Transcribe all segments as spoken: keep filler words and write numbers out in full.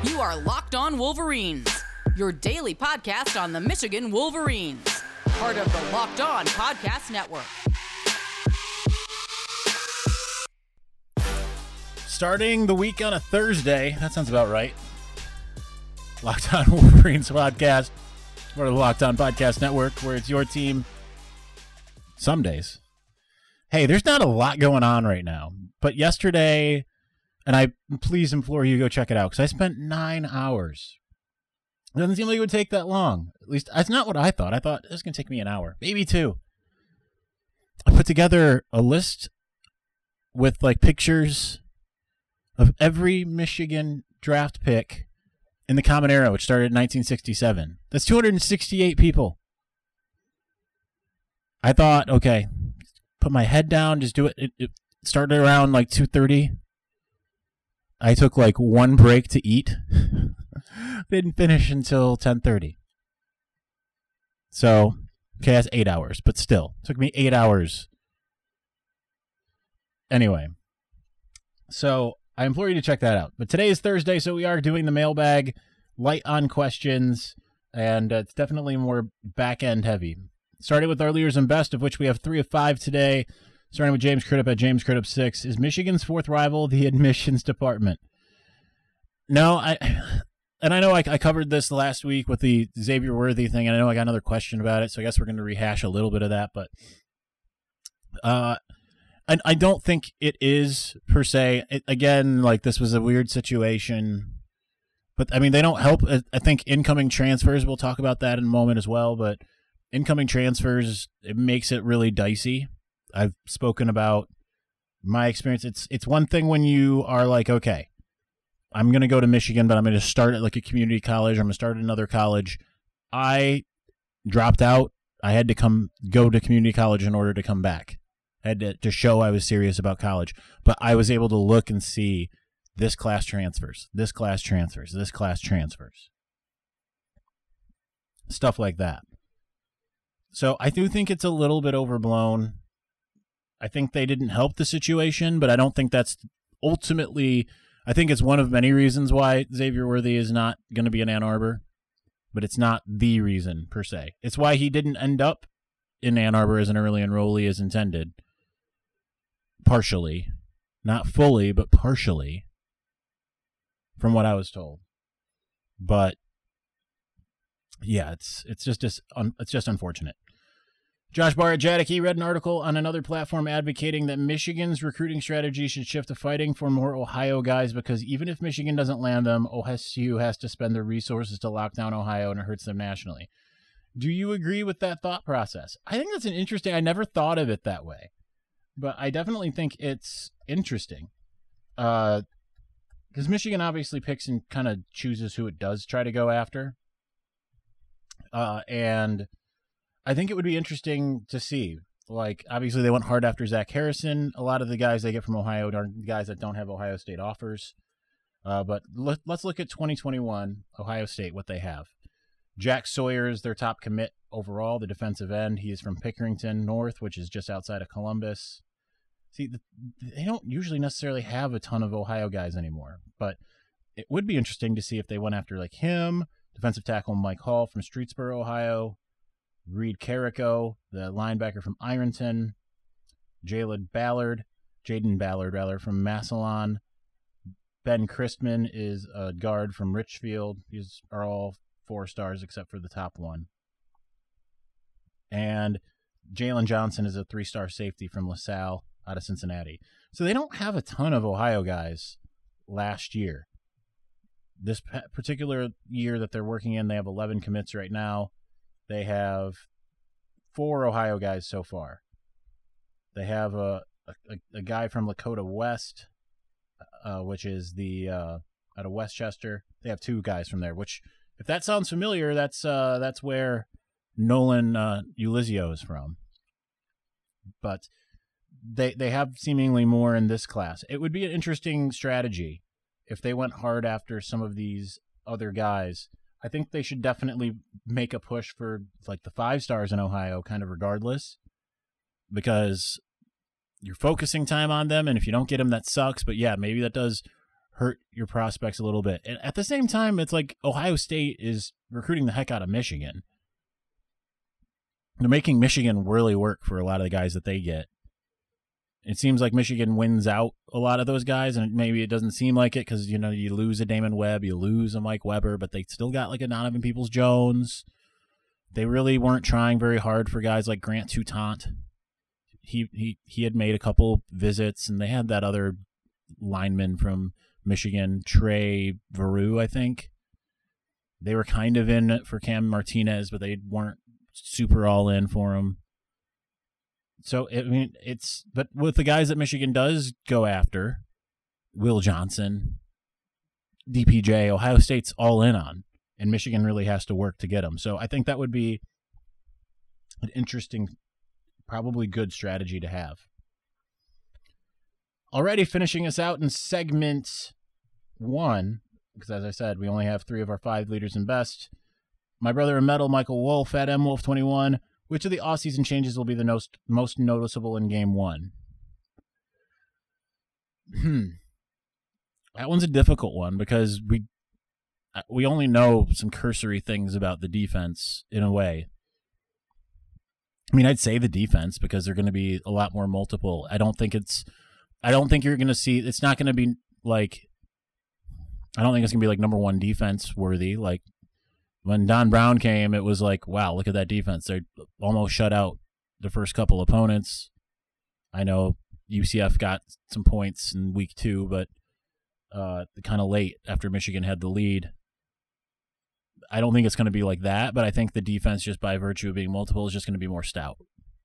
You are Locked On Wolverines, your daily podcast on the Michigan Wolverines, part of the Locked On Podcast Network. Starting the week on a Thursday, that sounds about right. Locked On Wolverines podcast, part of the Locked On Podcast Network, where it's your team some days. Hey, there's not a lot going on right now, but yesterday, and I please implore you to go check it out, because I spent nine hours. It doesn't seem like it would take that long. At least, that's not what I thought. I thought it was going to take me an hour, maybe two. I put together a list with like pictures of every Michigan draft pick in the Common Era, which started in nineteen sixty-seven. That's two hundred sixty-eight people. I thought, okay, put my head down, just do it. It, it started around like two thirty. I took like one break to eat. Didn't finish until ten thirty. So, okay, that's eight hours, but still, it took me eight hours. Anyway, so I implore you to check that out. But today is Thursday, so we are doing the mailbag, light on questions, and uh, it's definitely more back-end heavy. Started with our leaders and best, of which we have three of five today. Starting with James Crudup at James Crudup six. Is Michigan's fourth rival the admissions department? No, I, and I know I, I covered this last week with the Xavier Worthy thing, and I know I got another question about it, so I guess we're going to rehash a little bit of that, but uh, I, I don't think it is, per se. It, again, like, this was a weird situation, but, I mean, they don't help. I think incoming transfers, we'll talk about that in a moment as well, but incoming transfers, it makes it really dicey. I've spoken about my experience. It's it's one thing when you are like, okay, I'm going to go to Michigan, but I'm going to start at like a community college. Or I'm going to start at another college. I dropped out. I had to come go to community college in order to come back. I had to, to show I was serious about college. But I was able to look and see this class transfers, this class transfers, this class transfers. Stuff like that. So I do think it's a little bit overblown. I think they didn't help the situation, but I don't think that's ultimately, I think it's one of many reasons why Xavier Worthy is not going to be in Ann Arbor, but it's not the reason per se. It's why he didn't end up in Ann Arbor as an early enrollee as intended. Partially. Not fully, but partially, from what I was told. But yeah, it's it's just it's, it's just unfortunate. Josh Barr at Jaddick, he read an article on another platform advocating that Michigan's recruiting strategy should shift to fighting for more Ohio guys, because even if Michigan doesn't land them, O S U has to spend their resources to lock down Ohio, and it hurts them nationally. Do you agree with that thought process? I think that's an interesting, I never thought of it that way, but I definitely think it's interesting. Uh, because Michigan obviously picks and kind of chooses who it does try to go after. Uh, and I think it would be interesting to see. Like, obviously, they went hard after Zach Harrison. A lot of the guys they get from Ohio are guys that don't have Ohio State offers. Uh, but let, let's look at twenty twenty-one, Ohio State, what they have. Jack Sawyer is their top commit overall, the defensive end. He is from Pickerington North, which is just outside of Columbus. See, the, they don't usually necessarily have a ton of Ohio guys anymore. But it would be interesting to see if they went after, like, him, defensive tackle Mike Hall from Streetsboro, Ohio, Reed Carrico, the linebacker from Ironton, Jalen Ballard, Jaden Ballard, rather, from Massillon. Ben Christman is a guard from Richfield. These are all four stars except for the top one. And Jalen Johnson is a three-star safety from LaSalle out of Cincinnati. So they don't have a ton of Ohio guys last year. This particular year that they're working in, they have eleven commits right now. They have four Ohio guys so far. They have a a, a guy from Lakota West, uh, which is the uh, out of Westchester. They have two guys from there. Which, if that sounds familiar, that's uh, that's where Nolan uh, Ulizio is from. But they they have seemingly more in this class. It would be an interesting strategy if they went hard after some of these other guys. I think they should definitely make a push for like the five stars in Ohio, kind of regardless, because you're focusing time on them, and if you don't get them, that sucks. But yeah, maybe that does hurt your prospects a little bit. And at the same time, it's like Ohio State is recruiting the heck out of Michigan. They're making Michigan really work for a lot of the guys that they get. It seems like Michigan wins out a lot of those guys, and maybe it doesn't seem like it because, you know, you lose a Damon Webb, you lose a Mike Weber, but they still got like a Donovan Peoples-Jones. They really weren't trying very hard for guys like Grant Toutant. He he he had made a couple visits, and they had that other lineman from Michigan, Trey Veru, I think. They were kind of in it for Cam Martinez, but they weren't super all in for him. So, I mean, it's, but with the guys that Michigan does go after, Will Johnson, D P J, Ohio State's all in on, and Michigan really has to work to get them. So I think that would be an interesting, probably good strategy to have. Already finishing us out in segment one, because as I said, we only have three of our five leaders in best. My brother in metal, Michael Wolf, at M Wolf twenty-one. Which of the off-season changes will be the most, most noticeable in game one? Hmm. That one's a difficult one because we we only know some cursory things about the defense in a way. I mean, I'd say the defense because they're going to be a lot more multiple. I don't think it's I don't think you're going to see it's not going to be like I don't think it's going to be like number one defense worthy. Like when Don Brown came, it was like, wow, look at that defense. They almost shut out the first couple opponents. I know U C F got some points in week two, but uh, kind of late after Michigan had the lead. I don't think it's going to be like that, but I think the defense, just by virtue of being multiple, is just going to be more stout.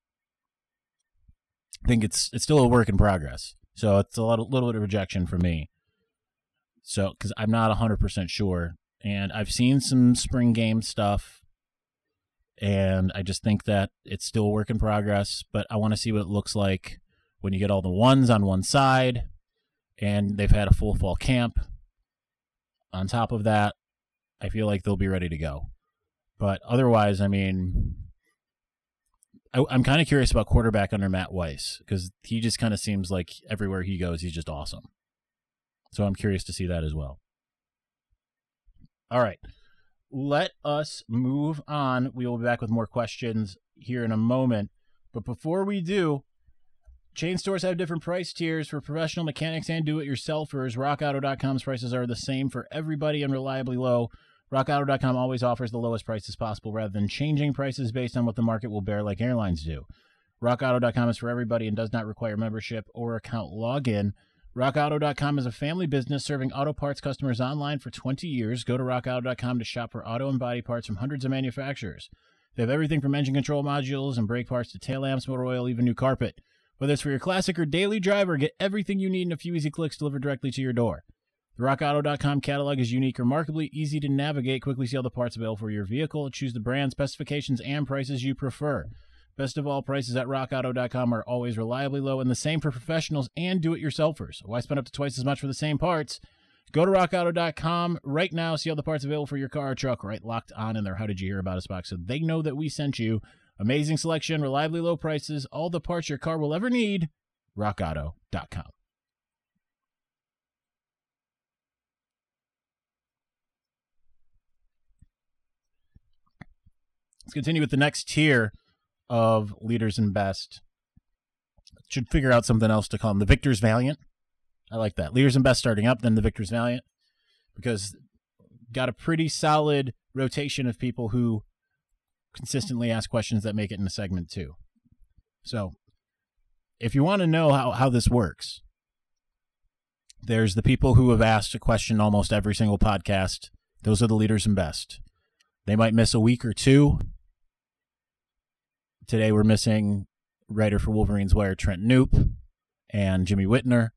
I think it's it's still a work in progress, so it's a little, little bit of rejection for me. So, because I'm not one hundred percent sure, and I've seen some spring game stuff, and I just think that it's still a work in progress, but I want to see what it looks like when you get all the ones on one side, and they've had a full fall camp. On top of that, I feel like they'll be ready to go. But otherwise, I mean, I, I'm kind of curious about quarterback under Matt Weiss, because he just kind of seems like everywhere he goes, he's just awesome. So I'm curious to see that as well. All right. Let us move on. We will be back with more questions here in a moment. But before we do, chain stores have different price tiers for professional mechanics and do-it-yourselfers. rock auto dot com's prices are the same for everybody and reliably low. rock auto dot com always offers the lowest prices possible rather than changing prices based on what the market will bear like airlines do. rock auto dot com is for everybody and does not require membership or account login. rock auto dot com is a family business serving auto parts customers online for twenty years. Go to rock auto dot com to shop for auto and body parts from hundreds of manufacturers. They have everything from engine control modules and brake parts to tail lamps, motor oil, even new carpet. Whether it's for your classic or daily driver, get everything you need in a few easy clicks delivered directly to your door. The rock auto dot com catalog is unique, remarkably easy to navigate. Quickly see all the parts available for your vehicle. Choose the brand, specifications, and prices you prefer. Best of all, prices at rock auto dot com are always reliably low, and the same for professionals and do-it-yourselfers. Why spend up to twice as much for the same parts? Go to rock auto dot com right now. See all the parts available for your car or truck right locked on in their How Did You Hear About Us box, so they know that we sent you. Amazing selection, reliably low prices, all the parts your car will ever need. rock auto dot com. Let's continue with the next tier of leaders and best. Should figure out something else to call them. The Victor's Valiant. I like that. Leaders and best starting up, then the Victor's Valiant, because got a pretty solid rotation of people who consistently ask questions that make it in a segment too. So if you want to know how, how this works, there's the people who have asked a question almost every single podcast. Those are the leaders and best. They might miss a week or two. Today we're missing writer for Wolverine's Wire, Trent Knoop, and Jimmy Whitner.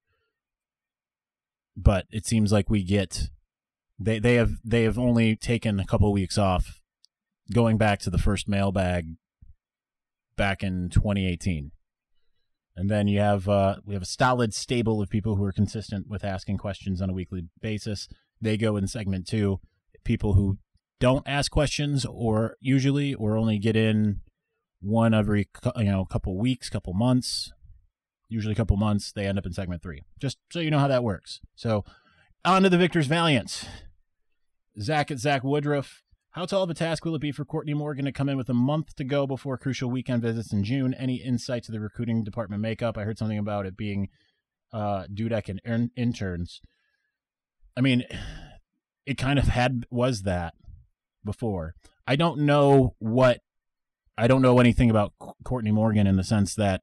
But it seems like we get they they have they have only taken a couple weeks off, going back to the first mailbag back in twenty eighteen. And then you have uh, we have a solid stable of people who are consistent with asking questions on a weekly basis. They go in segment two. People who don't ask questions or usually or only get in one every you know couple weeks, couple months, usually a couple months, they end up in segment three. Just so you know how that works. So on to the victor's valiance. Zach at Zach Woodruff. How tall of a task will it be for Courtney Morgan to come in with a month to go before crucial weekend visits in June? Any insight to the recruiting department makeup? I heard something about it being uh, Dudek and in- interns. I mean, it kind of had was that before. I don't know what I don't know anything about Courtney Morgan in the sense that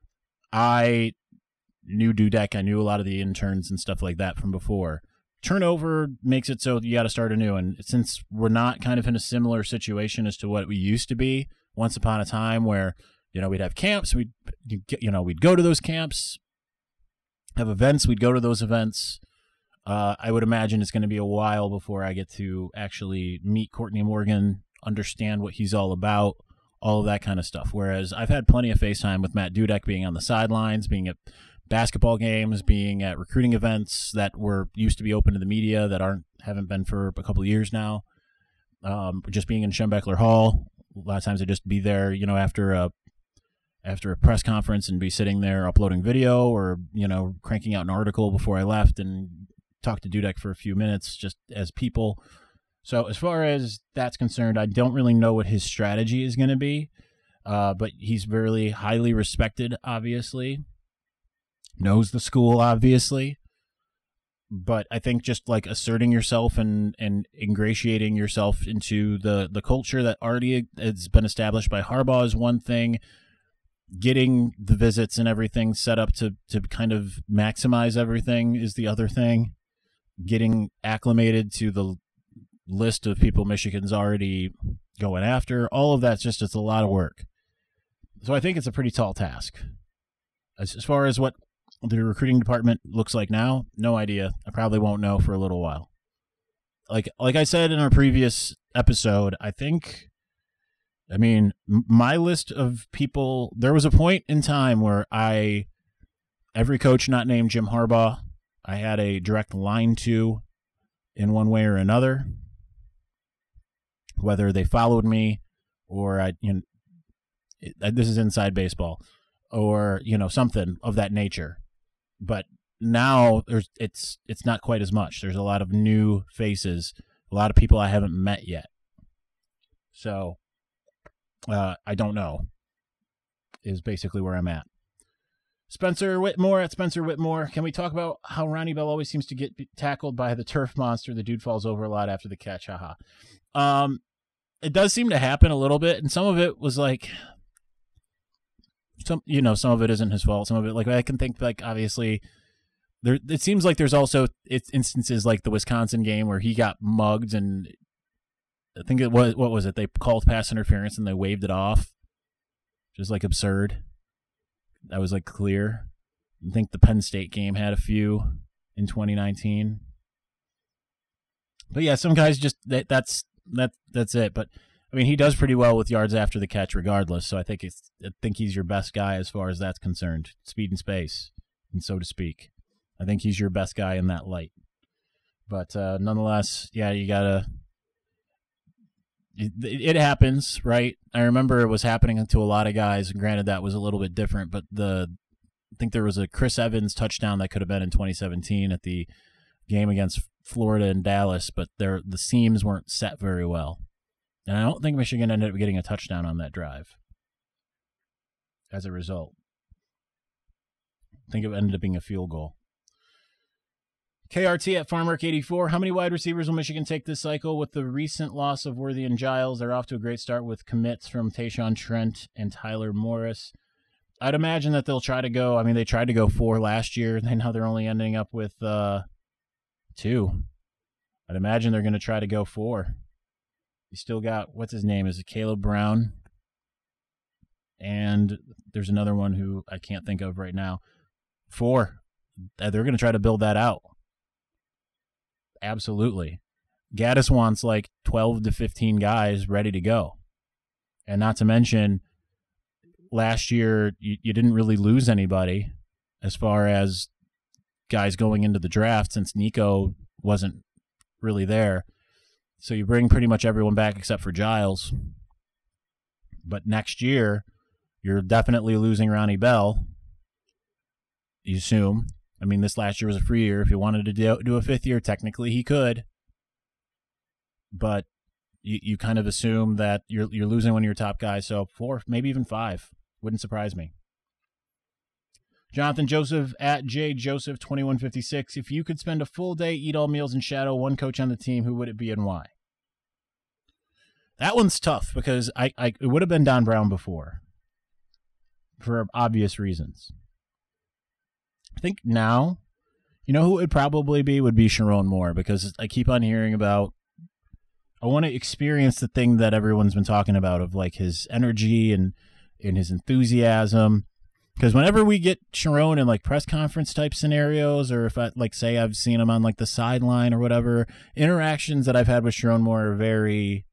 I knew Dudek. I knew a lot of the interns and stuff like that from before. Turnover makes it so you got to start anew. And since we're not kind of in a similar situation as to what we used to be once upon a time where, you know, we'd have camps, we'd, you know, we'd go to those camps, have events, we'd go to those events. Uh, I would imagine it's going to be a while before I get to actually meet Courtney Morgan, understand what he's all about, all of that kind of stuff. Whereas I've had plenty of FaceTime with Matt Dudek being on the sidelines, being at basketball games, being at recruiting events that were used to be open to the media that aren't haven't been for a couple of years now. Um, just being in Schembechler Hall, a lot of times I just be there, you know, after a after a press conference and be sitting there uploading video or, you know, cranking out an article before I left and talk to Dudek for a few minutes just as people. So as far as that's concerned, I don't really know what his strategy is going to be, uh, but he's very highly respected, obviously. Knows the school, obviously, but I think just like asserting yourself and, and ingratiating yourself into the, the culture that already has been established by Harbaugh is one thing. Getting the visits and everything set up to, to kind of maximize everything is the other thing. Getting acclimated to the list of people Michigan's already going after, all of that's just it's a lot of work. So I think it's a pretty tall task. As, as far as what the recruiting department looks like now, no idea. I probably won't know for a little while. Like like I said in our previous episode, I think, I mean, m- my list of people, there was a point in time where I, every coach not named Jim Harbaugh, I had a direct line to in one way or another, whether they followed me or I, you know, it, this is inside baseball, or, you know, something of that nature. But now there's it's it's not quite as much. There's a lot of new faces, a lot of people I haven't met yet. So uh, I don't know is basically where I'm at. Spencer Whitmore at Spencer Whitmore. Can we talk about how Ronnie Bell always seems to get tackled by the turf monster? The dude falls over a lot after the catch. Haha. Um, it does seem to happen a little bit, and some of it was like, some you know, some of it isn't his fault. Some of it, like I can think, like obviously, there. It seems like there's also it's instances like the Wisconsin game where he got mugged, and I think it was what was it? They called pass interference and they waved it off, just like absurd. That was like clear. I think the Penn State game had a few in twenty nineteen. But yeah, some guys just that, that's that that's it. But I mean, he does pretty well with yards after the catch, regardless. So I think it's I think he's your best guy as far as that's concerned, speed and space, and so to speak. I think he's your best guy in that light. But uh, nonetheless, yeah, you gotta. It, it happens, right? I remember it was happening to a lot of guys. Granted, that was a little bit different, but the I think there was a Chris Evans touchdown that could have been in twenty seventeen at the game against Florida and Dallas, but there the seams weren't set very well. And I don't think Michigan ended up getting a touchdown on that drive as a result. I think it ended up being a field goal. K R T at Farmark eighty-four. How many wide receivers will Michigan take this cycle? With the recent loss of Worthy and Giles, they're off to a great start with commits from Tayshaun Trent and Tyler Morris. I'd imagine that they'll try to go, I mean, they tried to go four last year, and now they're only ending up with uh, two. I'd imagine they're going to try to go four. You still got, what's his name? Is it Caleb Brown? And there's another one who I can't think of right now. Four. They're going to try to build that out. Absolutely. Gaddis wants like twelve to fifteen guys ready to go. And not to mention, last year you, you didn't really lose anybody as far as guys going into the draft since Nico wasn't really there. So you bring pretty much everyone back except for Giles. But next year, you're definitely losing Ronnie Bell, you assume. I mean, this last year was a free year. If he wanted to do, do a fifth year, technically he could. But you, you kind of assume that you're you're losing one of your top guys. So four, maybe even five. Wouldn't surprise me. Jonathan Joseph at J Joseph twenty-one fifty-six. If you could spend a full day, eat all meals, and shadow one coach on the team, who would it be and why? That one's tough because I, I it would have been Don Brown before for obvious reasons. I think now, you know who it would probably be would be Sharon Moore, because I keep on hearing about, I want to experience the thing that everyone's been talking about of like his energy and, and his enthusiasm. Because whenever we get Sharon in like press conference type scenarios, or if I like say I've seen him on like the sideline or whatever, interactions that I've had with Sharon Moore are very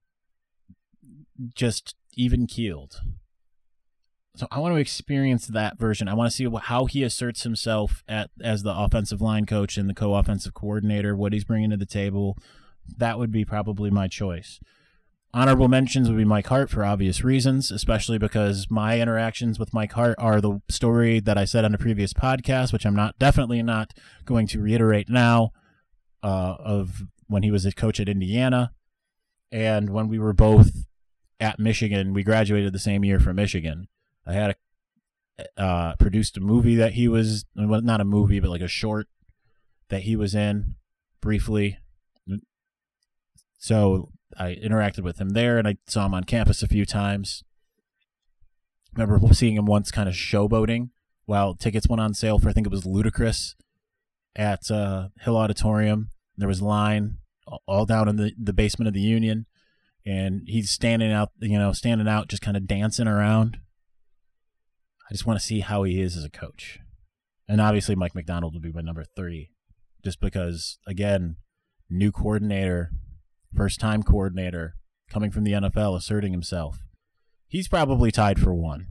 just even keeled. So I want to experience that version. I want to see how he asserts himself at as the offensive line coach and the co-offensive coordinator, what he's bringing to the table. That would be probably my choice. Honorable mentions would be Mike Hart for obvious reasons, especially because my interactions with Mike Hart are the story that I said on a previous podcast, which I'm not definitely not going to reiterate now, uh, of when he was a coach at Indiana. And when we were both at Michigan, we graduated the same year from Michigan. I had a, uh, produced a movie that he was, well, not a movie, but like a short that he was in briefly. So I interacted with him there, and I saw him on campus a few times. I remember seeing him once kind of showboating while tickets went on sale for, I think it was Ludacris at uh, Hill Auditorium. There was a line all down in the, the basement of the Union, and he's standing out, you know, standing out, just kind of dancing around. I just want to see how he is as a coach. And obviously Mike McDonald would be my number three, just because, again, new coordinator, first-time coordinator, coming from the N F L, asserting himself. He's probably tied for one.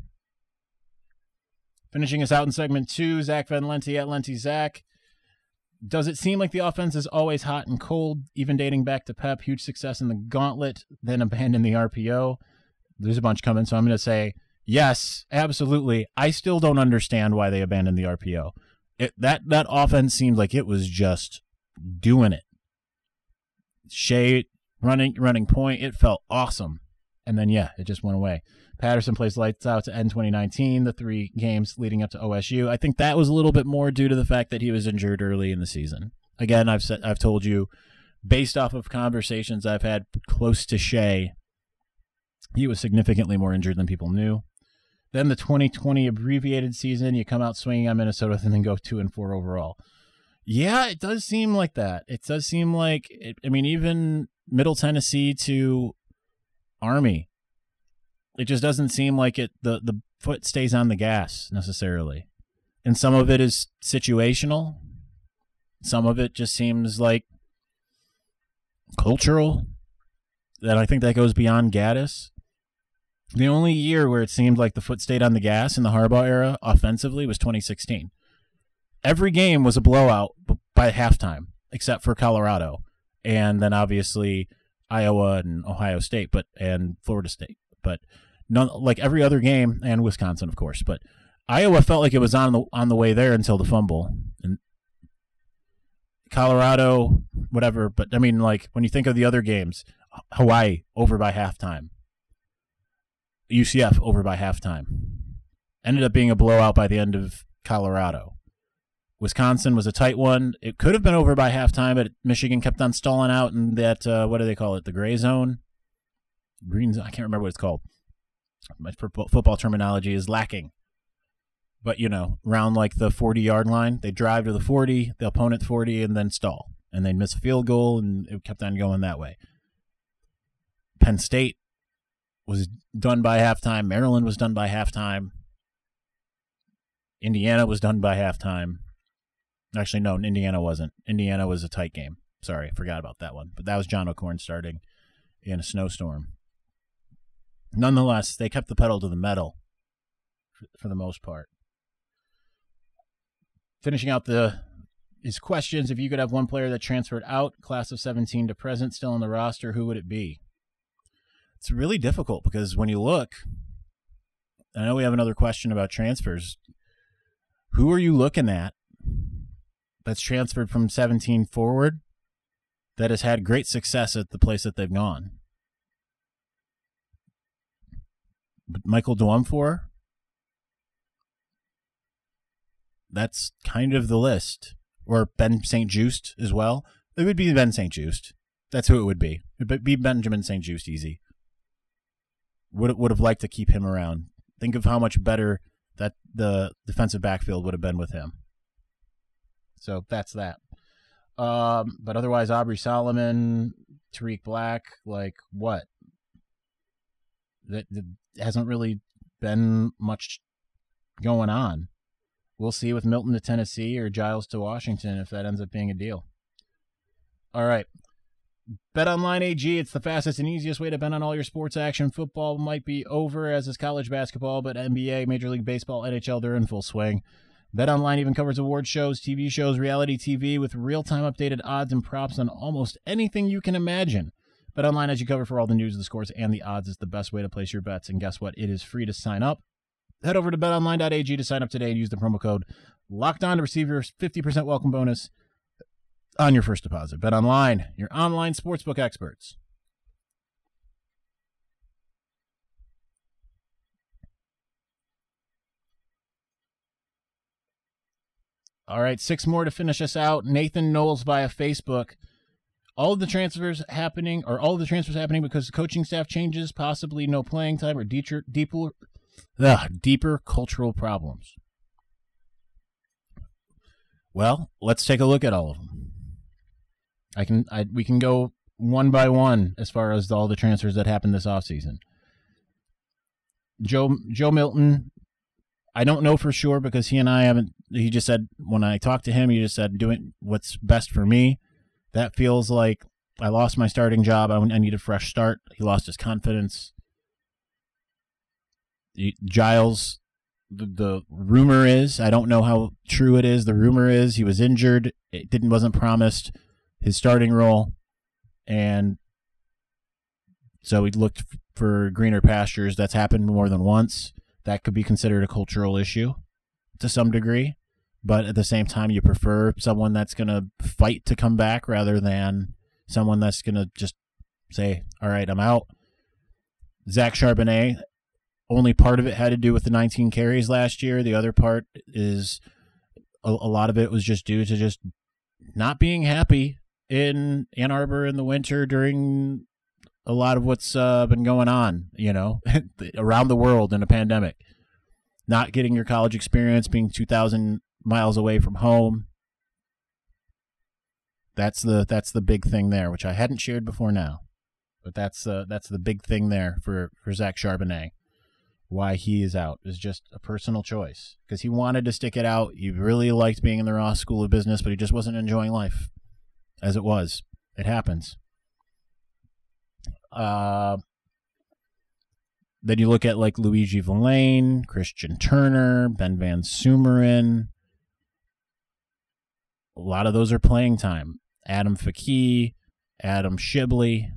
Finishing us out in segment two, Zach Van Lente at Lente Zach. Does it seem like the offense is always hot and cold, even dating back to Pep? Huge success in the gauntlet, then abandon the R P O. There's a bunch coming, so I'm going to say yes, absolutely. I still don't understand why they abandoned the R P O. It, that, that offense seemed like it was just doing it. Shea running running point, it felt awesome. And then, yeah, it just went away. Patterson plays lights out to end twenty nineteen, the three games leading up to O S U. I think that was a little bit more due to the fact that he was injured early in the season. Again, I've said, I've told you, based off of conversations I've had close to Shea, he was significantly more injured than people knew. Then the twenty twenty abbreviated season, you come out swinging on Minnesota and then go two and four overall. Yeah, it does seem like that. It does seem like, it, I mean, even Middle Tennessee to Army, it just doesn't seem like it. The, the foot stays on the gas necessarily. And some of it is situational. Some of it just seems like cultural. And I think that goes beyond Gaddis. The only year where it seemed like the foot stayed on the gas in the Harbaugh era offensively was twenty sixteen. Every game was a blowout by halftime, except for Colorado, and then obviously Iowa and Ohio State, but and Florida State. But none, like every other game, and Wisconsin, of course. But Iowa felt like it was on the on the way there until the fumble, and Colorado, whatever. But I mean, like when you think of the other games, Hawaii over by halftime, U C F over by halftime, ended up being a blowout by the end of Colorado. Wisconsin was a tight one. It could have been over by halftime, but Michigan kept on stalling out in that, uh, what do they call it, the gray zone? Green zone, I can't remember what it's called. My football terminology is lacking. But, you know, around like the forty-yard line, they drive to the forty, the opponent forty, and then stall. And they'd miss a field goal, and it kept on going that way. Penn State was done by halftime. Maryland was done by halftime. Indiana was done by halftime. Actually, no, Indiana wasn't. Indiana was a tight game. Sorry, I forgot about that one. But that was John O'Korn starting in a snowstorm. Nonetheless, they kept the pedal to the metal for, for the most part. Finishing out the his questions, if you could have one player that transferred out, class of seventeen to present, still on the roster, who would it be? It's really difficult because when you look, I know we have another question about transfers. Who are you looking at that's transferred from seventeen forward that has had great success at the place that they've gone. Michael Dwumfor, that's kind of the list. Or Ben Saint Just as well. It would be Ben Saint Just. That's who it would be. It would be Benjamin Saint Just easy. Would would have liked to keep him around. Think of how much better that the defensive backfield would have been with him. So that's that. Um, but otherwise, Aubrey Solomon, Tariq Black, like what? That, that hasn't really been much going on. We'll see with Milton to Tennessee or Giles to Washington if that ends up being a deal. All right. BetOnline A G, it's the fastest and easiest way to bet on all your sports action. Football might be over, as is college basketball, but N B A, Major League Baseball, N H L, they're in full swing. BetOnline even covers award shows, T V shows, reality T V with real-time updated odds and props on almost anything you can imagine. BetOnline has you covered for all the news, the scores, and the odds. Is the best way to place your bets, and guess what? It is free to sign up. Head over to bet online dot a g to sign up today and use the promo code LOCKEDON to receive your fifty percent welcome bonus on your first deposit. BetOnline, your online sportsbook experts. All right, six more to finish us out. Nathan Knowles via Facebook. All of the transfers happening, or all of the transfers happening because the coaching staff changes, possibly no playing time, or deeper, deeper, ugh, deeper cultural problems. Well, let's take a look at all of them. I can, I, we can go one by one as far as all the transfers that happened this offseason. Joe, Joe Milton, I don't know for sure because he and I haven't, he just said, when I talked to him, he just said, doing what's best for me. That feels like I lost my starting job. I, I need a fresh start. He lost his confidence. Giles, the, the rumor is, I don't know how true it is. The rumor is he was injured. It didn't wasn't promised his starting role, and so he looked for greener pastures. That's happened more than once. That could be considered a cultural issue to some degree, but at the same time, you prefer someone that's going to fight to come back rather than someone that's going to just say, all right, I'm out. Zach Charbonnet, only part of it had to do with the nineteen carries last year. The other part is a, a lot of it was just due to just not being happy in Ann Arbor in the winter during a lot of what's uh, been going on, you know, around the world in a pandemic. Not getting your college experience, being two thousand miles away from home. That's the that's the big thing there, which I hadn't shared before now. But that's uh, that's the big thing there for, for Zach Charbonnet. Why he is out is just a personal choice. Because he wanted to stick it out. He really liked being in the Ross School of Business, but he just wasn't enjoying life as it was. It happens. Uh, then you look at like Luigi Villain, Christian Turner, Ben Van Sumeren. A lot of those are playing time. Adam Fakih, Adam Shibley,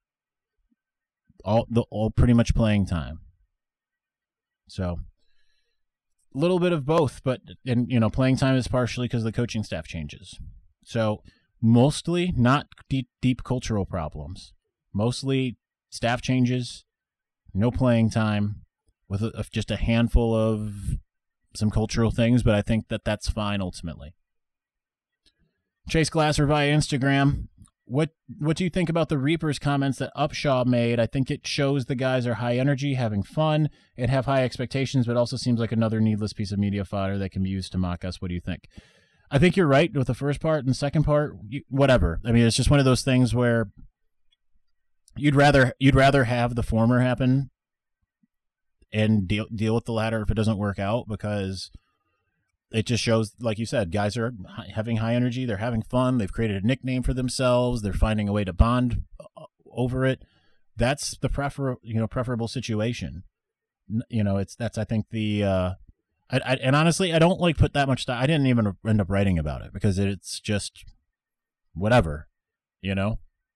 all the all pretty much playing time. So, a little bit of both, but and you know, playing time is partially because the coaching staff changes. So, mostly not deep, deep cultural problems. Mostly staff changes, no playing time, with a, just a handful of some cultural things. But I think that that's fine ultimately. Chase Glasser via Instagram. What what do you think about the Reapers comments that Upshaw made? I think it shows the guys are high energy, having fun, and have high expectations, but also seems like another needless piece of media fodder that can be used to mock us. What do you think? I think you're right with the first part, and the second part, whatever. I mean, it's just one of those things where you'd rather you'd rather have the former happen and deal deal with the latter if it doesn't work out, because it just shows, like you said, guys are having high energy. They're having fun. They've created a nickname for themselves. They're finding a way to bond over it. That's the prefer, you know, preferable situation. You know, it's that's I think the, uh, I, I, and honestly, I don't like put that much time. I didn't even end up writing about it because it's just whatever, you know.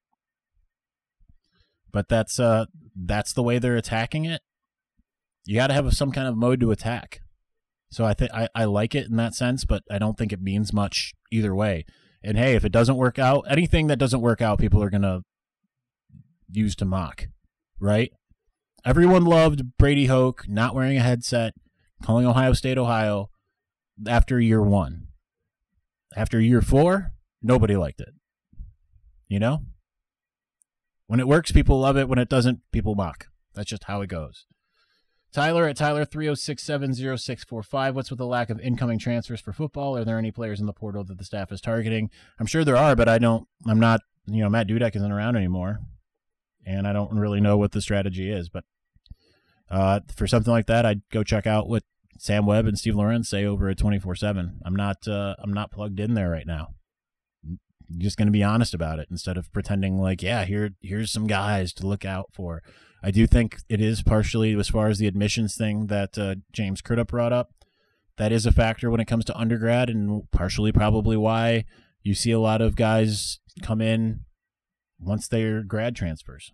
But that's uh, that's the way they're attacking it. You got to have some kind of mode to attack. So I think I, I like it in that sense, but I don't think it means much either way. And hey, if it doesn't work out, anything that doesn't work out, people are going to use to mock, right? Everyone loved Brady Hoke not wearing a headset, calling Ohio State, Ohio after year one. After year four, nobody liked it. You know? When it works, people love it. When it doesn't, people mock. That's just how it goes. Tyler at Tyler three oh six seven oh six four five. What's with the lack of incoming transfers for football? Are there any players in the portal that the staff is targeting? I'm sure there are, but I don't, I'm not, you know, Matt Dudek isn't around anymore. And I don't really know what the strategy is. But uh, for something like that, I'd go check out what Sam Webb and Steve Lorenz say over at twenty-four seven. I'm not, uh, I'm not plugged in there right now. I'm just going to be honest about it instead of pretending like, yeah, here, here's some guys to look out for. I do think it is partially, as far as the admissions thing that uh, James Crudup brought up, that is a factor when it comes to undergrad, and partially probably why you see a lot of guys come in once they're grad transfers.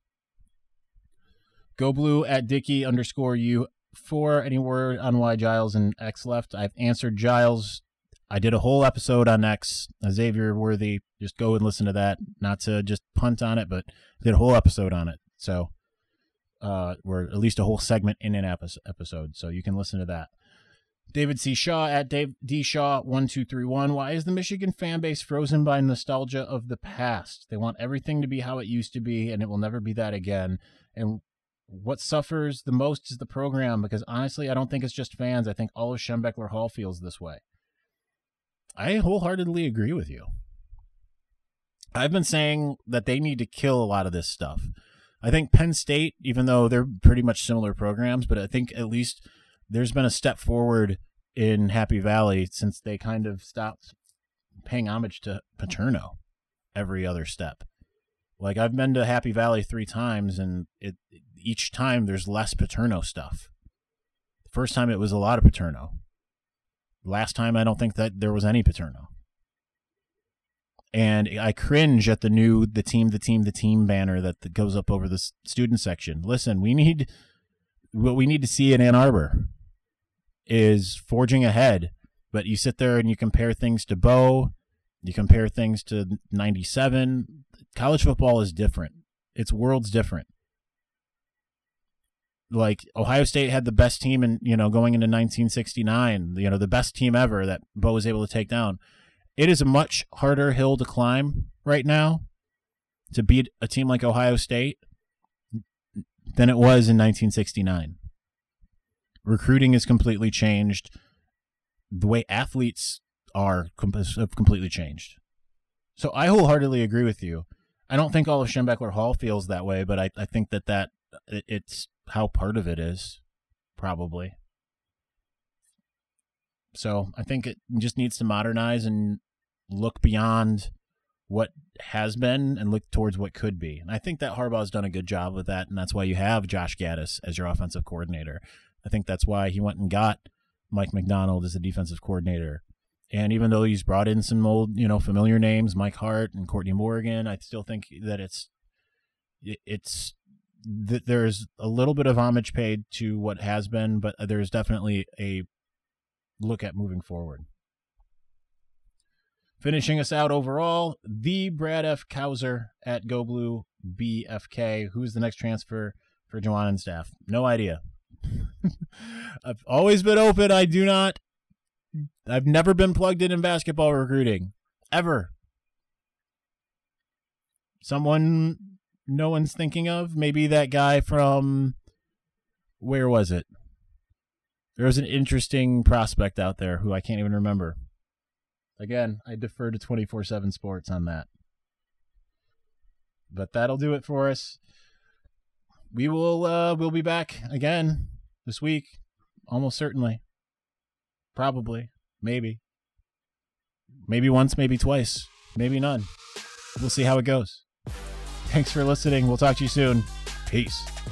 Go Blue at Dicky underscore you four. Any word on why Giles and X left? I've answered Giles. I did a whole episode on X, Xavier Worthy. Just go and listen to that. Not to just punt on it, but I did a whole episode on it. So, uh, or at least a whole segment in an episode. So you can listen to that. David C. Shaw at Dave D. Shaw one two three one. Why is the Michigan fan base frozen by nostalgia of the past? They want everything to be how it used to be, and it will never be that again. And what suffers the most is the program, because honestly, I don't think it's just fans. I think all of Schembechler Hall feels this way. I wholeheartedly agree with you. I've been saying that they need to kill a lot of this stuff. I think Penn State, even though they're pretty much similar programs, but I think at least there's been a step forward in Happy Valley since they kind of stopped paying homage to Paterno every other step. Like, I've been to Happy Valley three times, and it each time there's less Paterno stuff. The first time it was a lot of Paterno. Last time I don't think that there was any Paterno. And I cringe at the new the team, the team, the team banner that, that goes up over the student section. Listen, we need what we need to see in Ann Arbor is forging ahead. But you sit there and you compare things to Bo, you compare things to ninety-seven. College football is different. It's worlds different. Like, Ohio State had the best team in, you know, going into nineteen sixty-nine, you know, the best team ever that Bo was able to take down. It is a much harder hill to climb right now to beat a team like Ohio State than it was in nineteen sixty-nine. Recruiting has completely changed. The way athletes are have completely changed. So I wholeheartedly agree with you. I don't think all of Schembechler Hall feels that way, but I, I think that, that it's how part of it is, probably. So I think it just needs to modernize and look beyond what has been and look towards what could be. And I think that Harbaugh's done a good job with that, and that's why you have Josh Gaddis as your offensive coordinator. I think that's why he went and got Mike McDonald as the defensive coordinator. And even though he's brought in some old, you know, familiar names, Mike Hart and Courtney Morgan, I still think that it's it's that there's a little bit of homage paid to what has been, but there's definitely a look at moving forward. Finishing us out overall, the Brad F. Kauser at Go Blue B F K. Who's the next transfer for Juwan and staff? No idea. I've always been open. I do not. I've never been plugged in in basketball recruiting. Ever. Someone no one's thinking of? Maybe that guy from, where was it? There was an interesting prospect out there who I can't even remember. Again, I defer to twenty-four seven Sports on that. But that'll do it for us. We will uh, we'll be back again this week, almost certainly. Probably. Maybe. Maybe once, maybe twice. Maybe none. We'll see how it goes. Thanks for listening. We'll talk to you soon. Peace.